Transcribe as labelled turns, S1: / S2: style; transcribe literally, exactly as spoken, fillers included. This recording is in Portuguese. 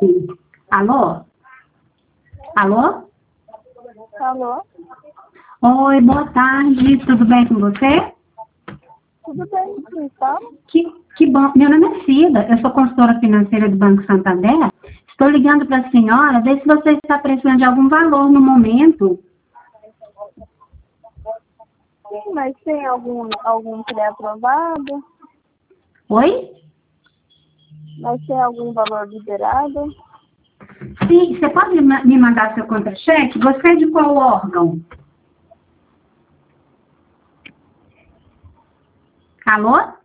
S1: Alô? Alô?
S2: Alô?
S1: Oi, boa tarde, tudo bem com você?
S2: Tudo bem, então?
S1: Que, que bom, meu nome é Cida, eu sou consultora financeira do Banco Santander. Estou ligando para a senhora, ver se você está precisando de algum valor no momento.
S2: Sim, mas tem algum, algum pré-aprovado?
S1: Oi?
S2: Mas tem algum valor liberado?
S1: Sim, você pode ma- me mandar seu contra-cheque? Você é de qual órgão? Alô?